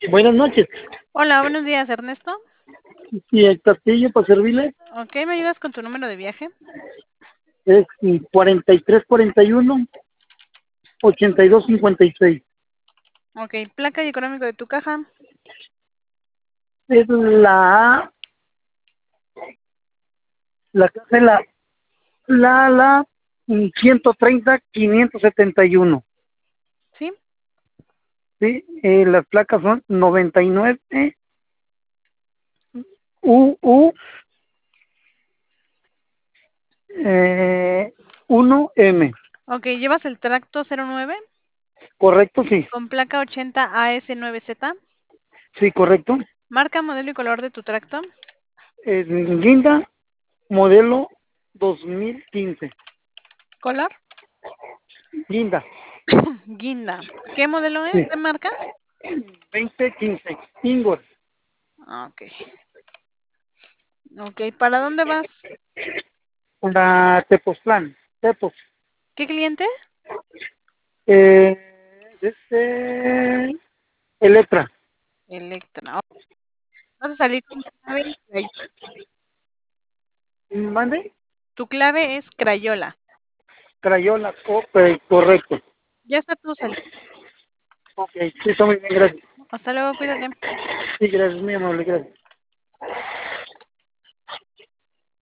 Buenas noches. Hola, buenos días, Ernesto. Y el Castillo para servirle Ok, ¿me ayudas con tu número de viaje? es 4341-8256. Ok, placa y económico de tu caja. Es la casa de la 130-571. ¿Sí? ¿Sí? Las placas son 99 UU 1M. Ok, ¿llevas el tracto 09 ¿Correcto? Sí. con placa 80 AS9Z? Sí, correcto. Marca, modelo y color de tu tracto. Es Guinda, modelo 2015. ¿Color? Guinda. Guinda. ¿Qué modelo es? Sí. ¿Qué marca? 2015. Ingor. Ok. Ok, ¿para dónde vas? Para Tepoztlán. Tepos. ¿Qué cliente? Electra. Electra. Ok, vas a salir con clave. ¿Mande? Tu clave es Crayola. Crayola. Ok, correcto. Ya está tu salida. Ok, sí, está muy bien, gracias. Hasta luego, cuídate. Sí, gracias, muy amable, gracias.